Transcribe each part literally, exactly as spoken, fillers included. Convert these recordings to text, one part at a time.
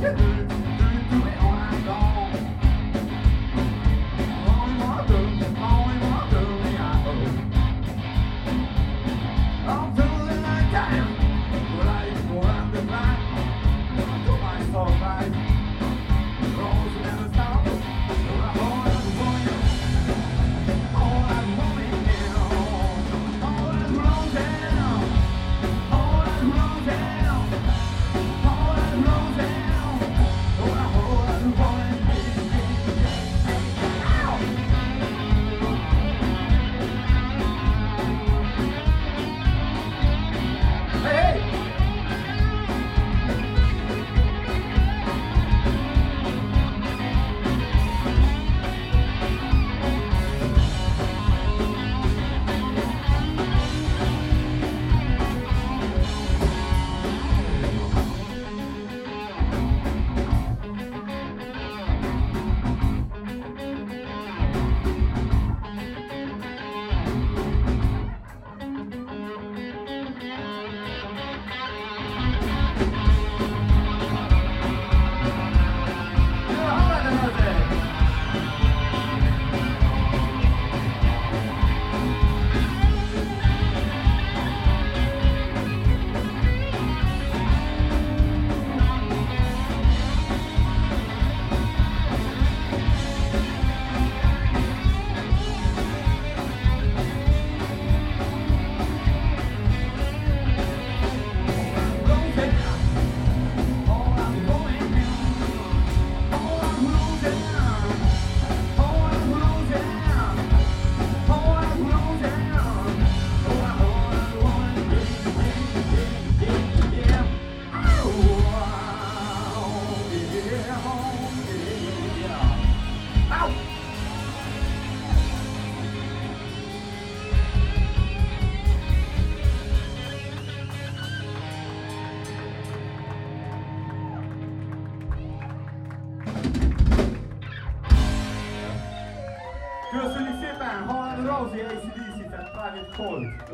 Köszönjük szépen! Hallani Rosie á cé dé cé, tehát Private Cold.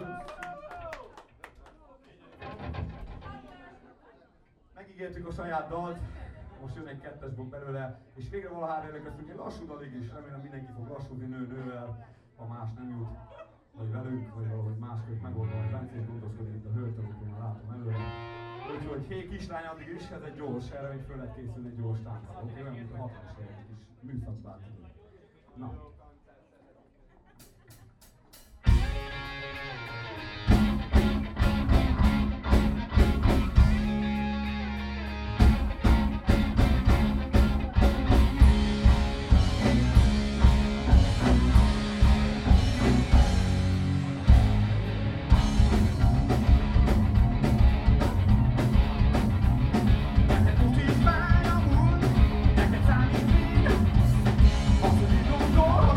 Megígértük a saját dalt, most jön egy kettes blokk belőle, és végre valahára elkezdtünk egy lassú dalig is, remélem mindenki fog lassúzni nő-nővel, ha más nem jut, vagy velünk, vagy valahogy másképp megoldva, hogy Bencés gondoskodik itt a hölgytől, már látom előre. Úgyhogy hé kislány addig is, ez egy gyors, erre még föl lehet készülni egy gyors tánccal, oké? Olyan, mint a hatvanas évek kis műszakbát. Na. Door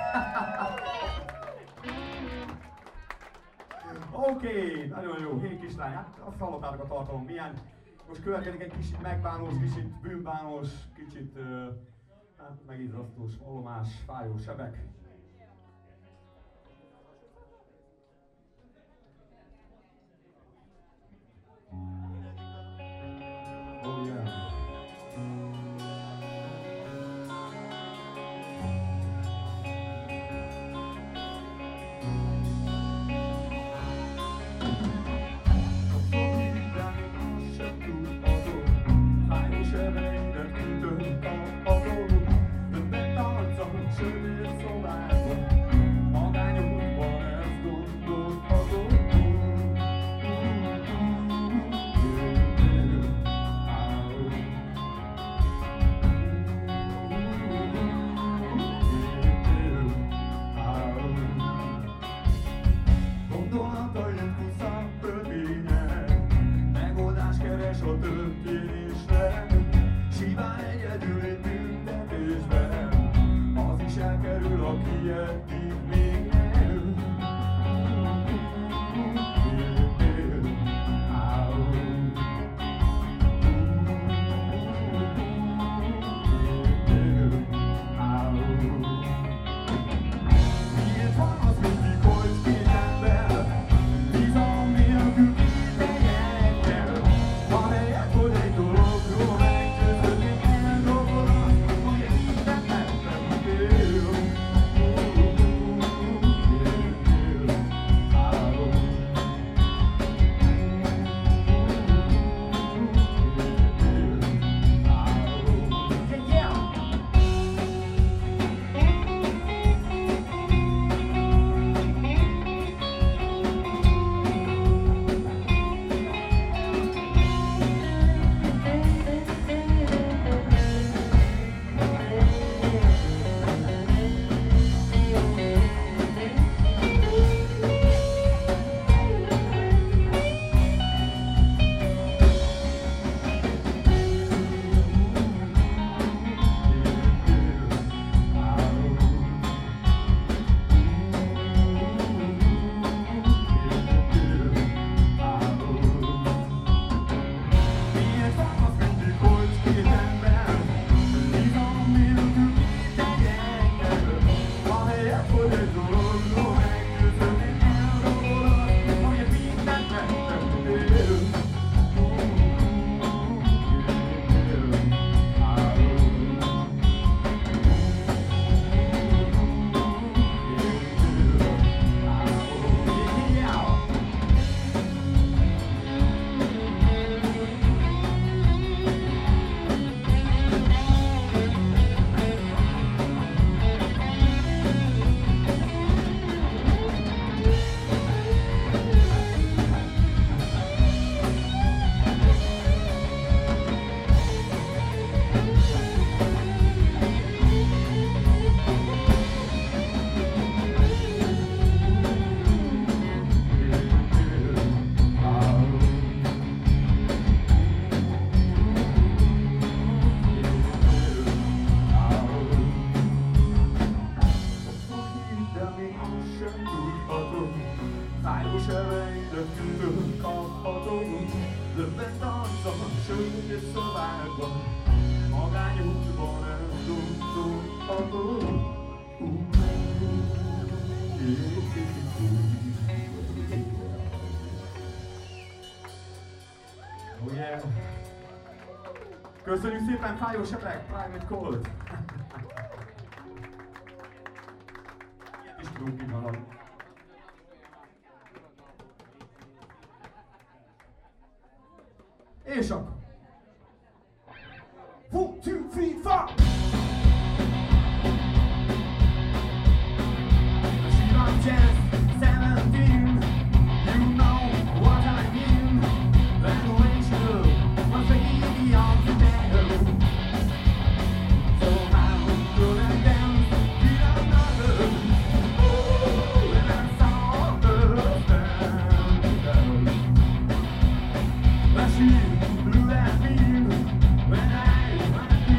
Oké, okay, nagyon jó, hé kislány, hát azt hallottátok a tartalom milyen. Most következik egy kicsit megbánós, kicsit bűnbánós, kicsit uh, hát megizzasztós, valomás, fájó sebek. Oh yeah. Oh yeah. Köszönjük szépen, Fájó Sebek, Private Cold. Ilyet is tudunk így haladni. És akkor. One, two, three, four! I'm just seventeen, you know what I mean. Graduation was baby on the bed. So how could I dance with another? Oh, when I saw her stand down. But she blew at me when I went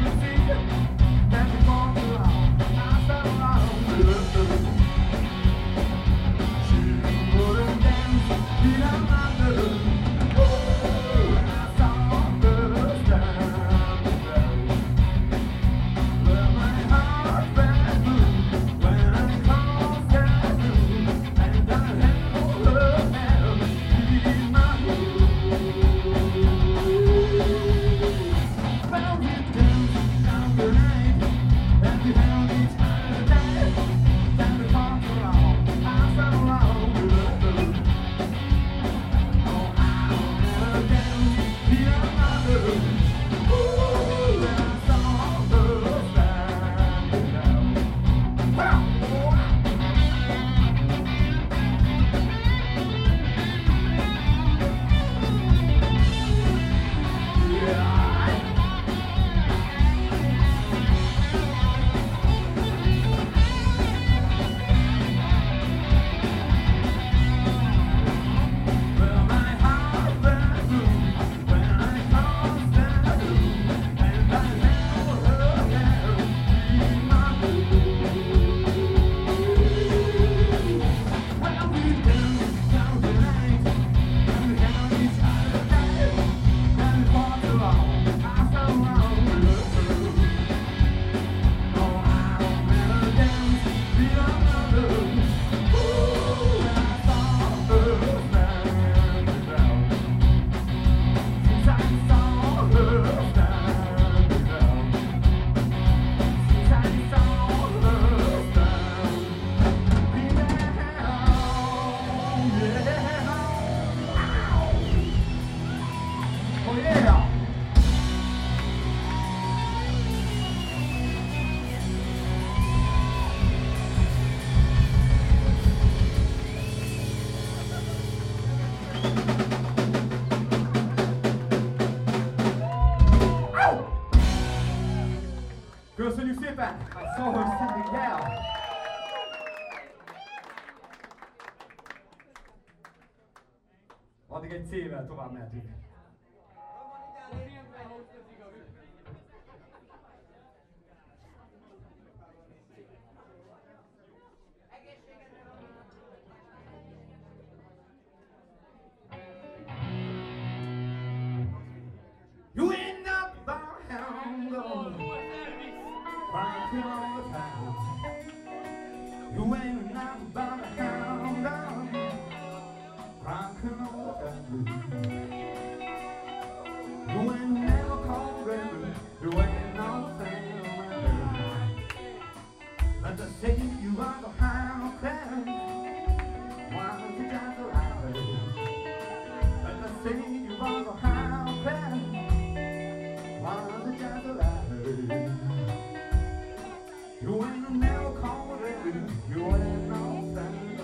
Köszönjük szépen! Szóval sending el! Addig egy C-vel tovább mehetünk. You ain't not bound on rockin' all the time. You ain't not bound on rockin' all the time. You ain't never called rebel. You ain't no thing around. Let us say you are the high class. Why don't you just lie? Let us say you are the high class. You ain't never called it, you ain't no thing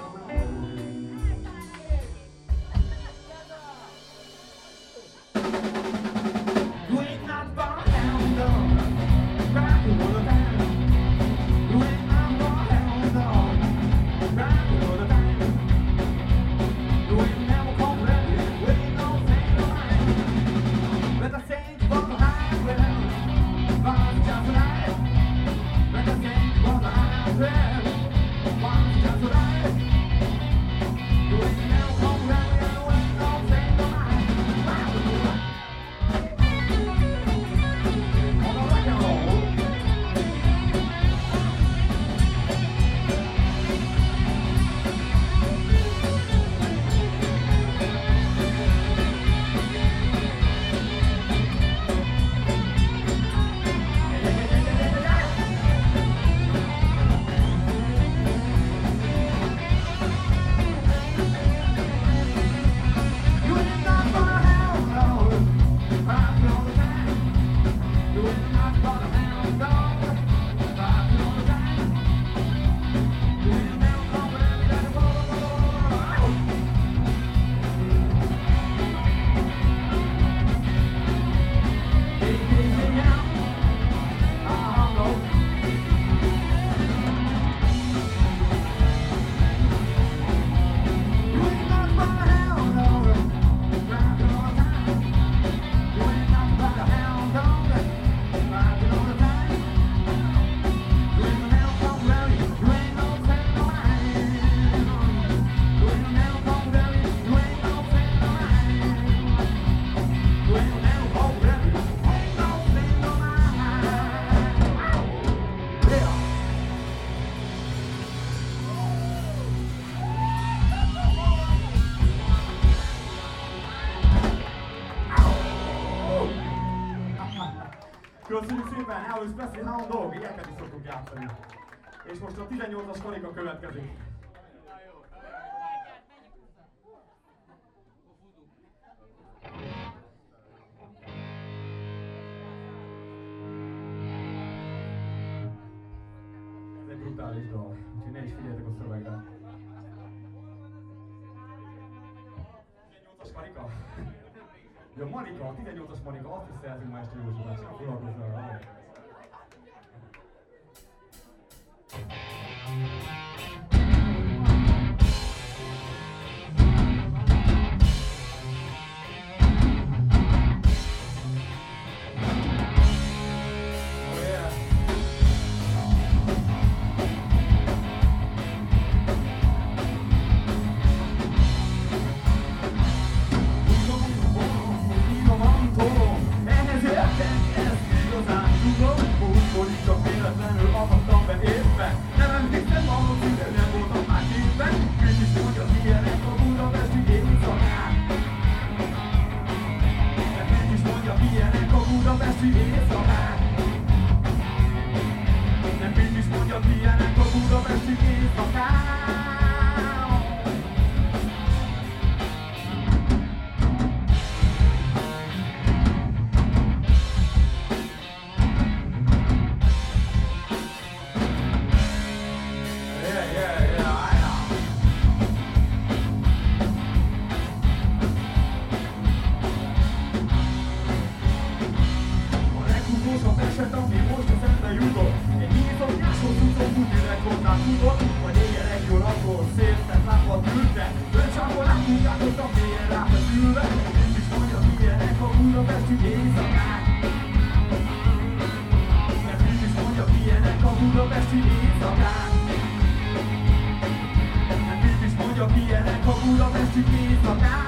You ain't not bound on rockin' all the time. You ain't not bound on rockin' all the time. You ain't never called it, you ain't no thing Let us say you on the high ground, but just right. Let us say you on the high ground, but just right. You ain't never called it, you ain't no thing On the rock and roll. Köszönjük szépen, Elvis Presley, Hound Dog, ilyeneket is szoktunk játszani. És most a tizennyolcas karika következik. Ez egy brutális dal, úgyhogy ne is figyeljetek a szövegre. tizennyolcas karika? Ja, Monika, a tizennyolcas Monika, azt is szerzünk ma este jósodást, csak foglalkozzál rá. Ehhez értek, ez igazán vesztjük éjszakát.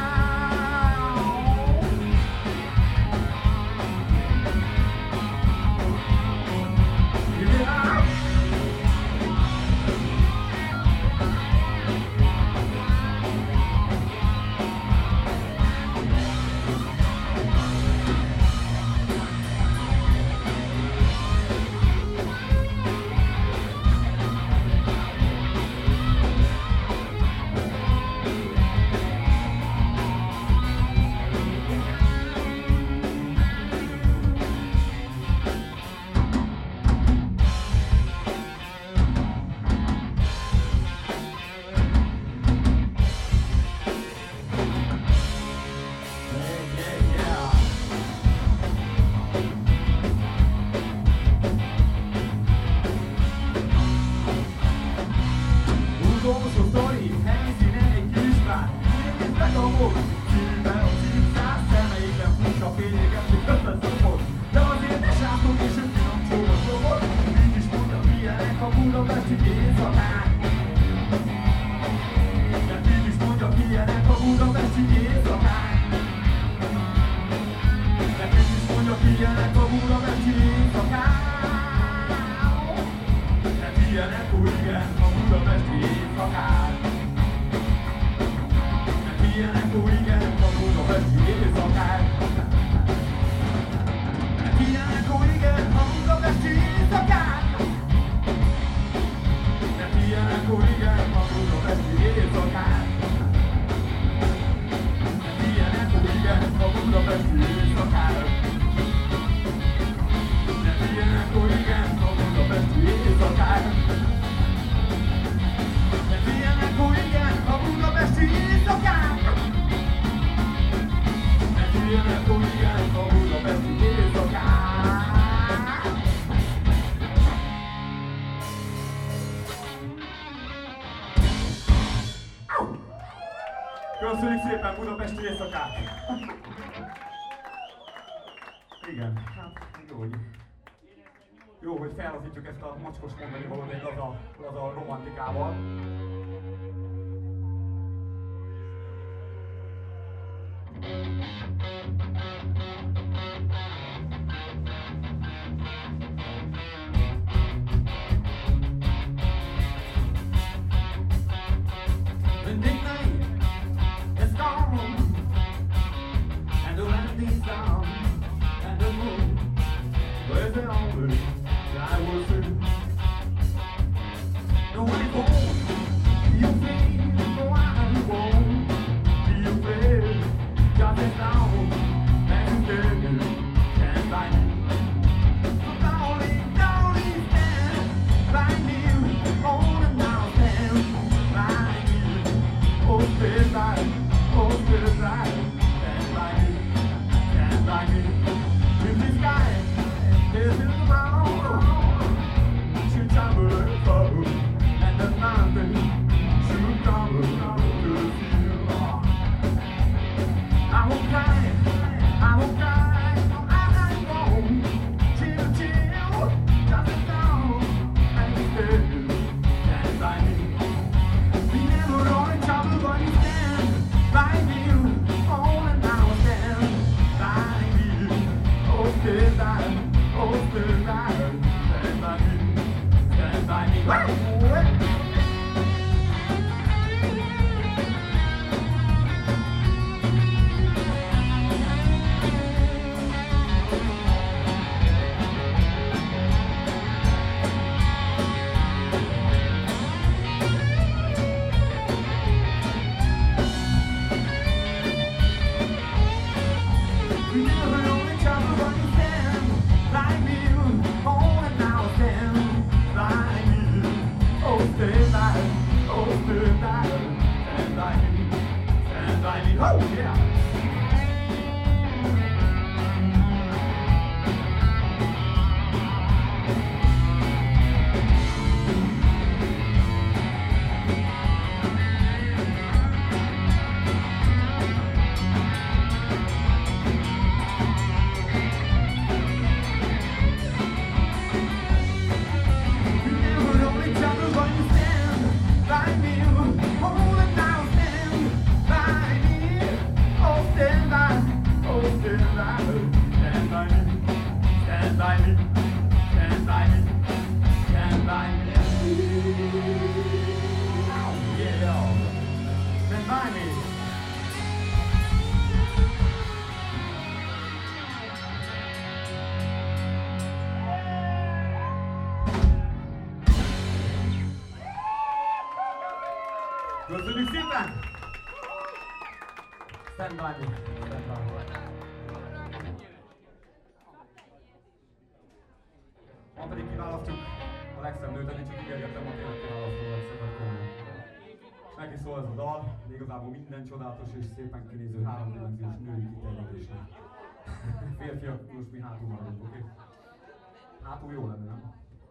Utolsó sztori, helyszínen egy kisvár. Nézd meg a mód, szívben a szívszár. Szemeikben furcsa fényeket, hogy összeszopod. De azért ne sátok és ő finom csóros robot. Így is mondja, milyenek a budapesti éjszakák. De így is mondja, milyenek a budapesti éjszakák. De így is mondja, milyenek a budapesti éjszakák. Ilyenek úgy igen a budapesti éjszakák. Ilyenek úgy igen a budapesti éjszakák. Ilyenek úgy igen a budapesti éjszakák. Ilyenek úgy igen a budapesti éjszakák. Ilyenek úgy igen a budapesti éjszakák. Ilyenek úgy igen a budapesti éjszakák. Ilyenek úgy igen a budapesti éjszakák. Ilyenek úgy igen a budapesti éjszakák. Köszönjük szépen budapesti éjszakát! Igen, hát jó, hogy, jó, hogy fellazítjuk ezt a mocskos mondani valót egy laza, laza romantikával. The night is gone, and the land is down, and the moon was the only I will see. No one home. Köszönjük szépen! Stand by me. Stand by me. Ma pedig kiválasztjuk a legszebb nőt, eddig csak ígérgettem, ma tényleg kiválasztom a legszebb nőt. És neki szól ez a dal, de igazából minden csodálatos és szépen kinéző háromdimenziós női kiterjedésnek. Férfiak, most mi hátul maradunk, oké? Okay? Hátul jó lenne, nem?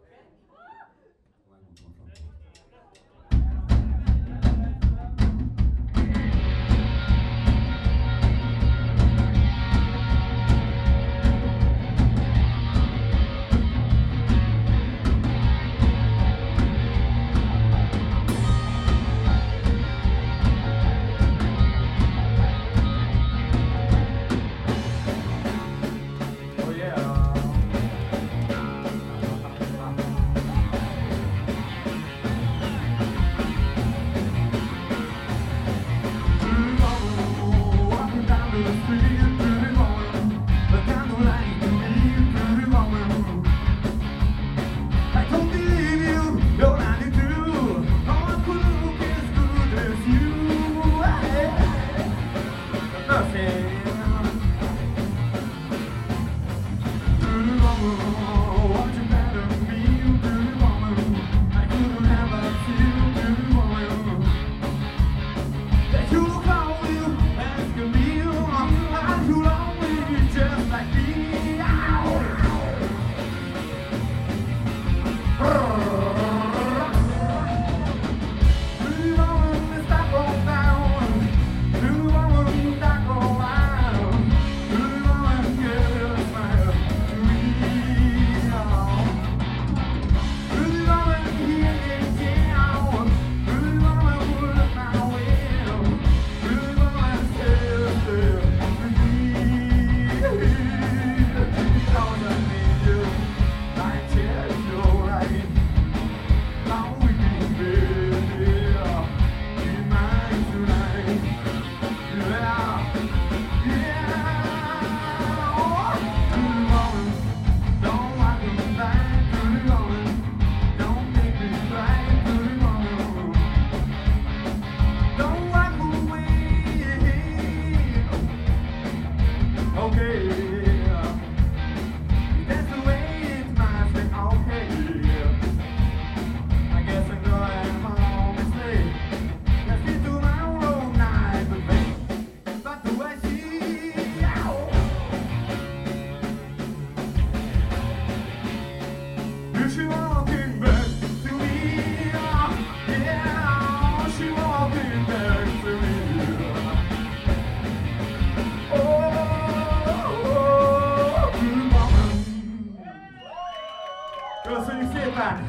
Köszönjük szépen!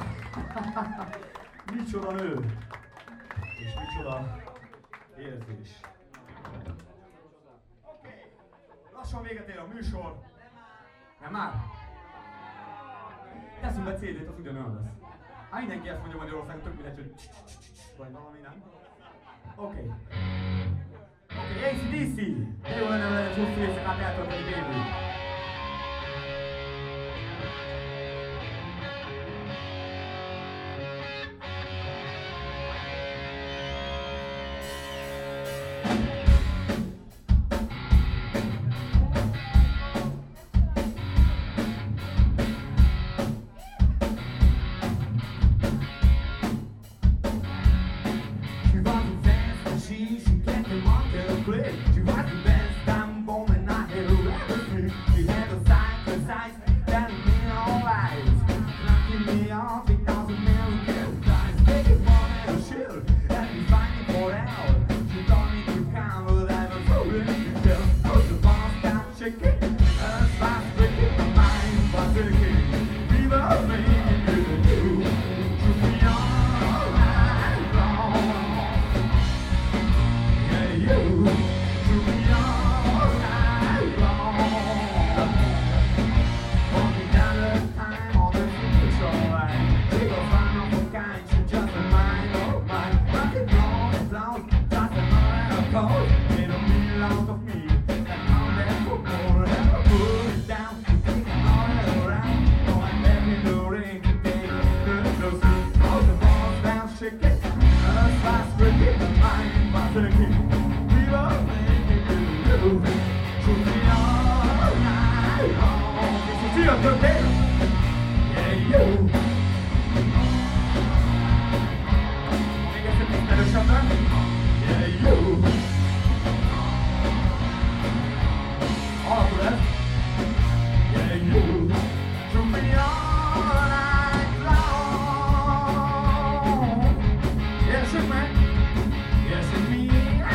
Micsoda nő! És micsoda érzés! Oké, lassan véget ér a műsor. Nem már? Teszünk be cé dét, az ugyanolyan lesz. Hát mindenki ezt mondja Magyarországon, tök mindegy, hogy vagy valami, nem? Oké. Oké, á cé dé cé! De jó lenne vele, hogy hosszú éjszakát eltölteni végül. Just a mind of mine, rock and roll, fast, quick in the mind, fast and keep. We will make it through. Shoot me all night long. This is your birthday. Yeah, you. Még ezt egy kicsit erősebben. Yeah, you. Alapul ez. Yeah, you. Shoot me all night long. Yeah, shoot me. Yeah, shoot me.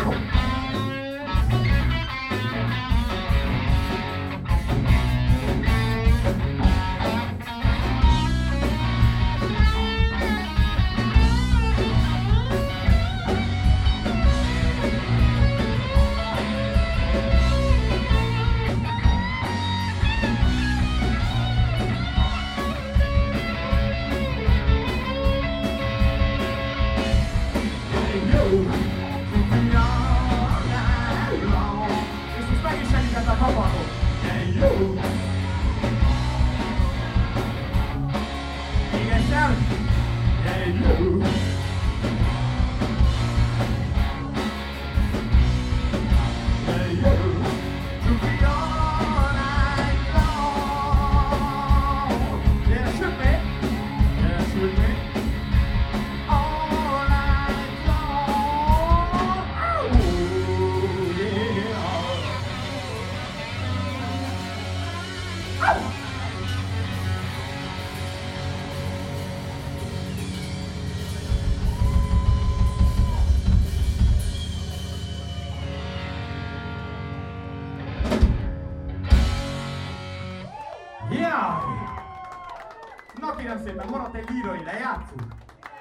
Na kérem szépen, maradt egy lírai, lejátszunk?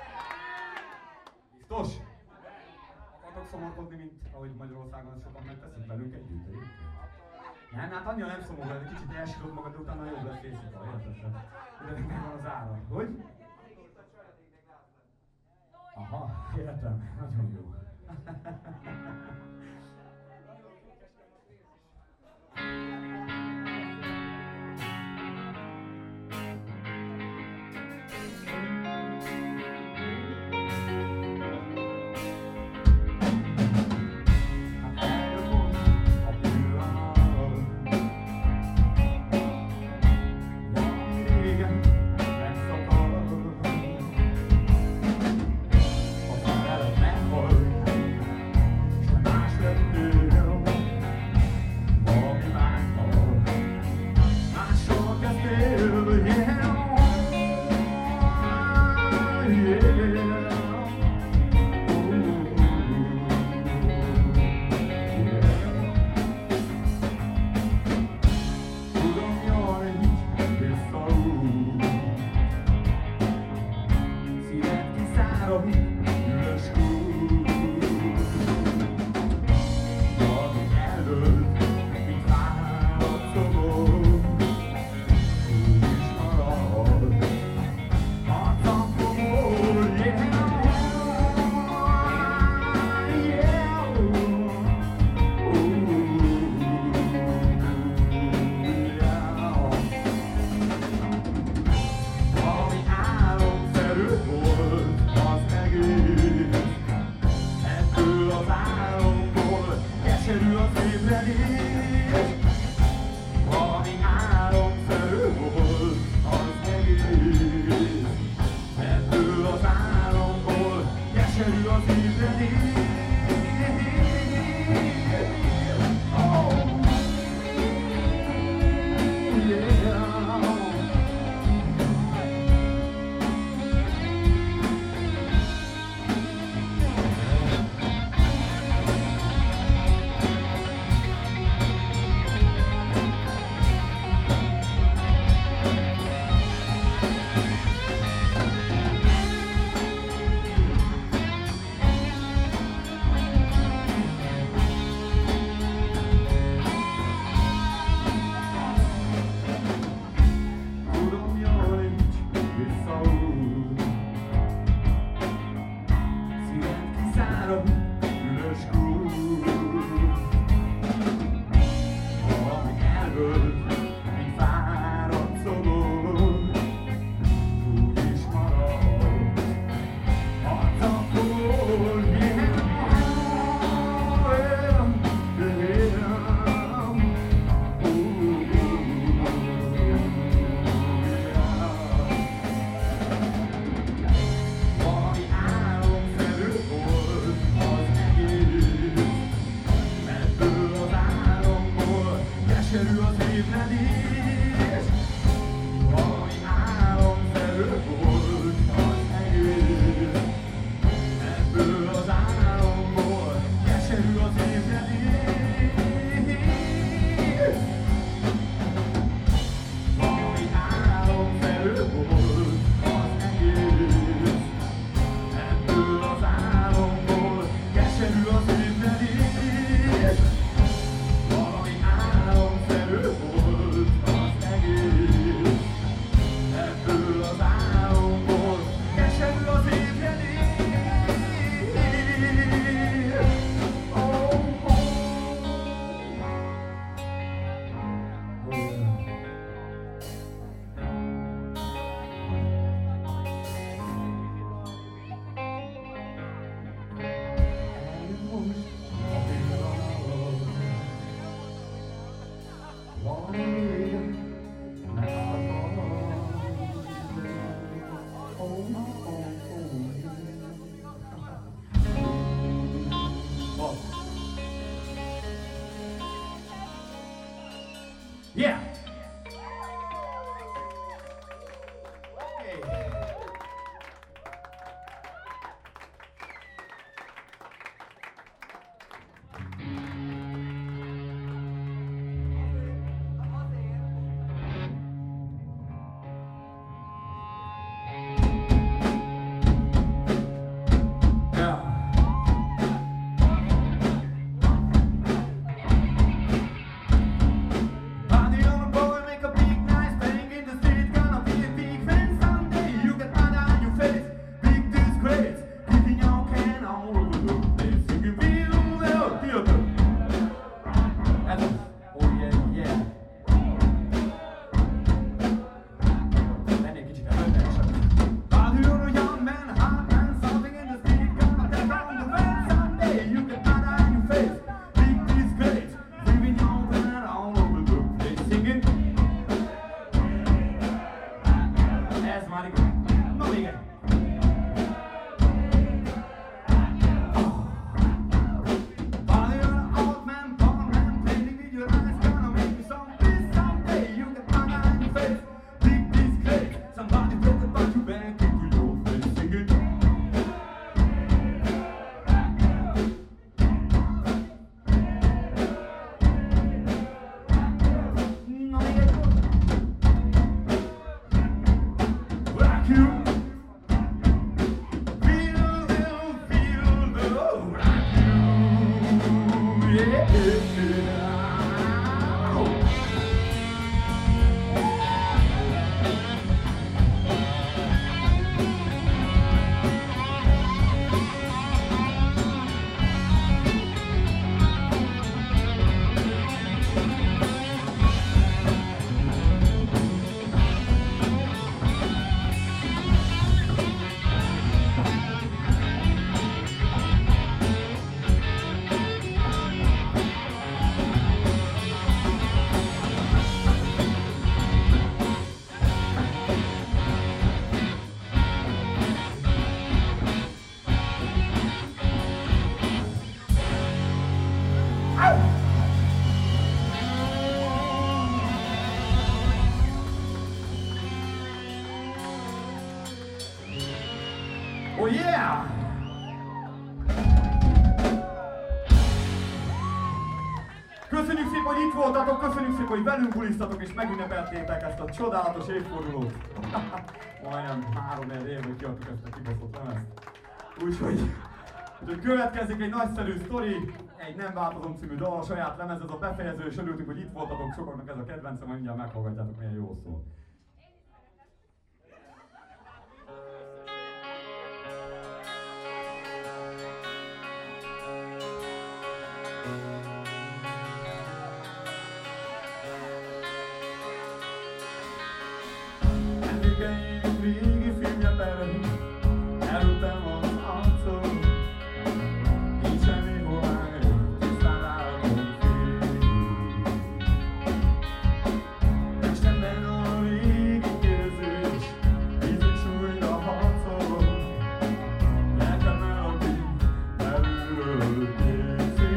Biztos? Akartok szomorkodni, mint ahogy Magyarországon sokan megteszik velünk együtt? Nem, hát annyira nem szomorú, egy kicsit elsírod magad, de utána jobb lesz éjszaka, érted? De megvan az ára. Hogy? Aha, értem, nagyon jó. Yeah! Oh yeah! Köszönjük szépen, hogy itt voltatok, köszönjük szépen, hogy velünk bulisztatok és megünnepeltétek ezt a csodálatos évfordulót. Majdnem három év, hogy kiadtuk ezt a kibaszott lemezt. Úgyhogy, úgyhogy következik egy nagyszerű sztori, egy Nem változom című dal, a saját lemez, ez a befejező, és örültünk, hogy itt voltatok, sokaknak ez a kedvencem, mindjárt meghallgatjátok, milyen jó szól. Emlékeim régi filmjeperem, előttem az arcom, nincs semmi homály, tisztán látom fél. Testemben a régi érzés, ízés újra harcol, lelkemmel aki belülről készít.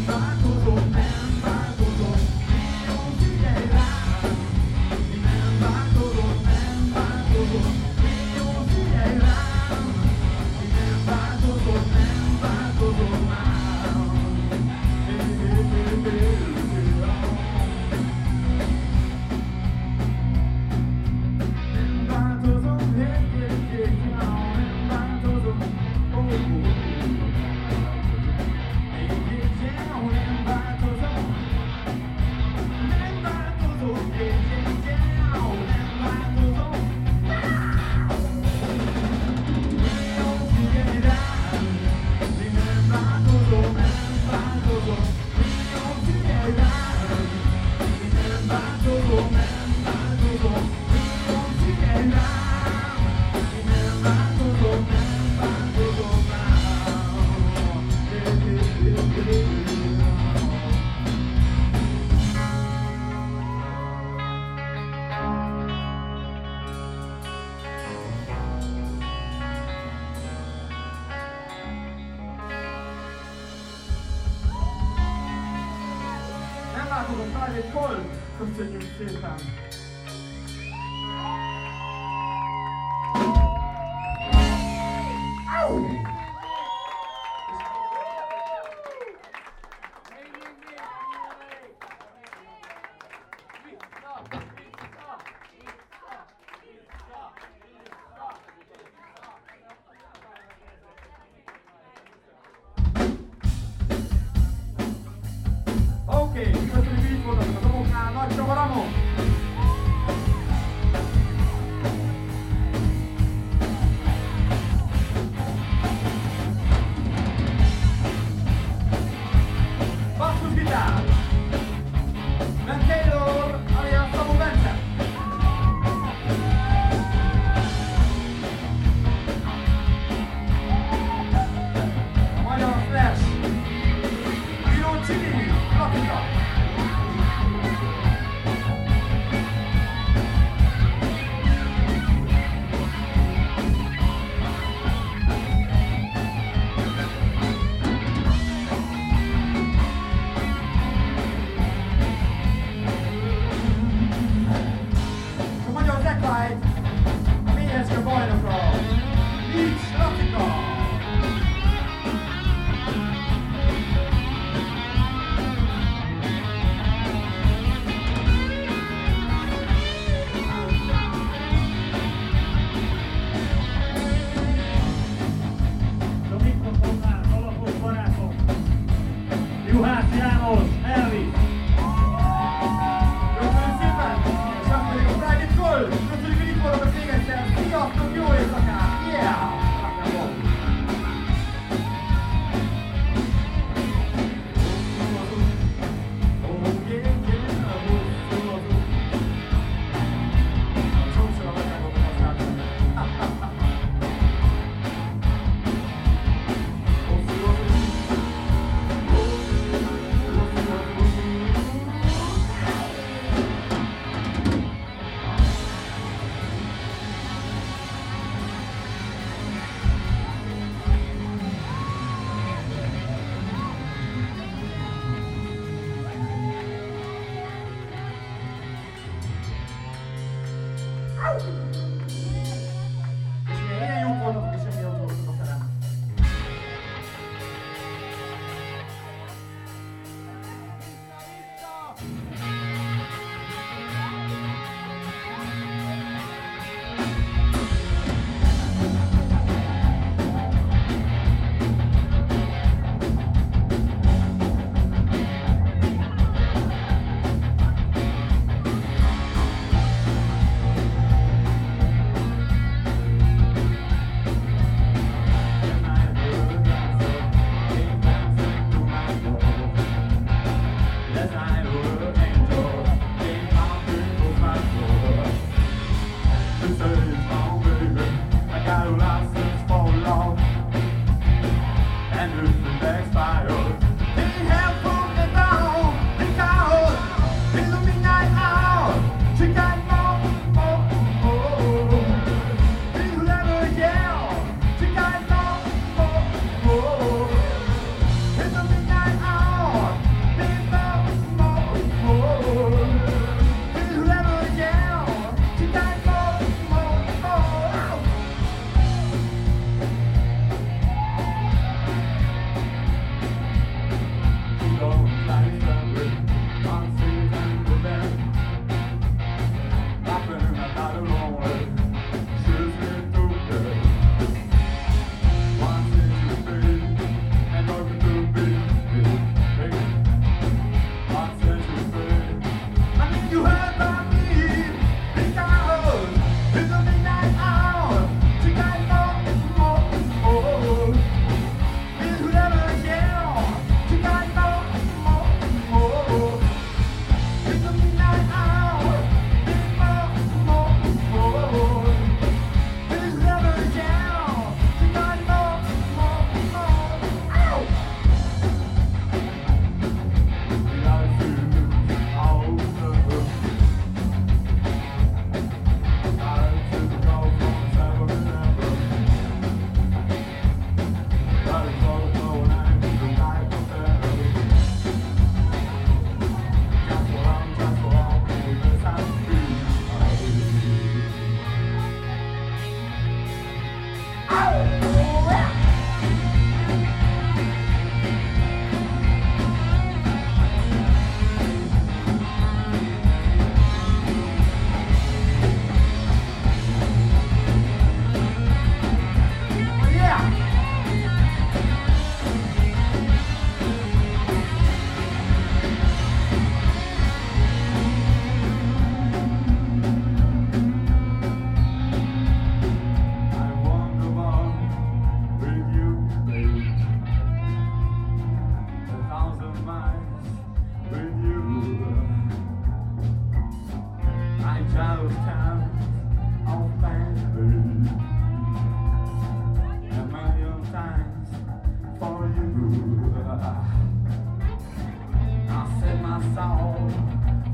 Private Colt, köszönjük szépen!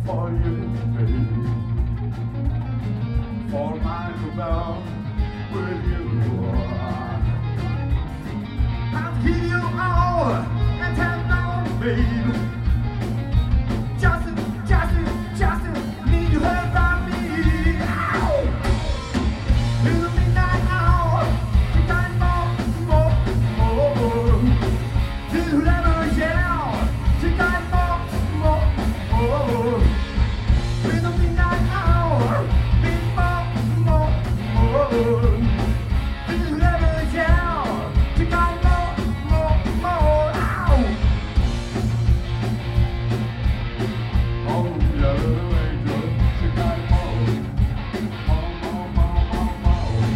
for you, baby. For my love with you. I'll give you all and have no babe. Justin, Justin, Justin, need you heard from me. Ow! In the midnight hour, you got more, more, more. Till you never yell, you got more, more, more. In the midnight hour, bit more, more, more. Till you never yell, you got more, more, more. Ow! Oh, yeah, angel, you got more, more, more, more, more, more.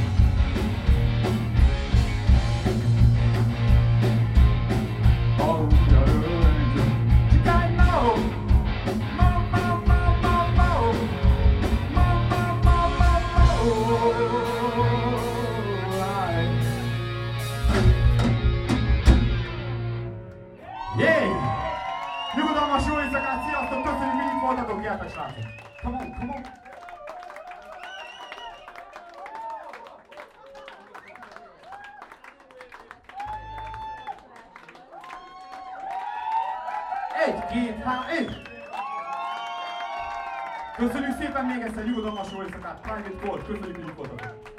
Oh, yeah, angel, you got more, more, more, more, more, more, more, more, more, more, more. Yay! Nyugodalmas jó éjszakát, sziasztok! Köszönjük, hogy itt voltatok, gyertek srácok! Come on, come on! Egy, két, három, egy! Köszönjük szépen még egyszer, nyugodalmas jó éjszakát! Private Cold, köszönjük, hogy itt voltatok!